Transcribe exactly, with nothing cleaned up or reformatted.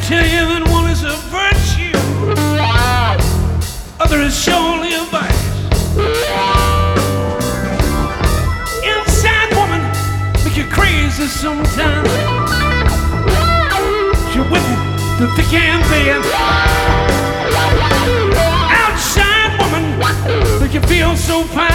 tell you that one is a virtue, other is surely a vice. Inside woman make you crazy sometimes. She with you the thick and thin. Outside woman make you feel so fine.